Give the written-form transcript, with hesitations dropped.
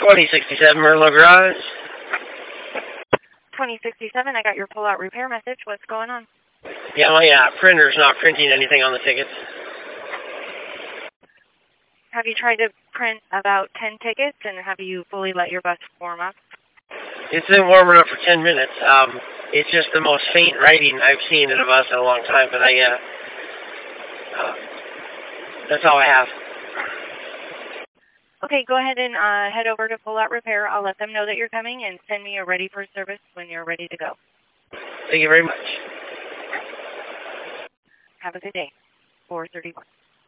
2067 Merlot Garage. 2067, I got your pull-out repair message. What's going on? Yeah, my printer's not printing anything on the tickets. Have you tried to print about 10 tickets, and have you fully let your bus warm up? It's been warming up for 10 minutes. It's just the most faint writing I've seen in a bus in a long time, but that's all I have. Okay, go ahead and head over to Pull Out Repair. I'll let them know that you're coming and send me a ready for service when you're ready to go. Thank you very much. Have a good day. 431.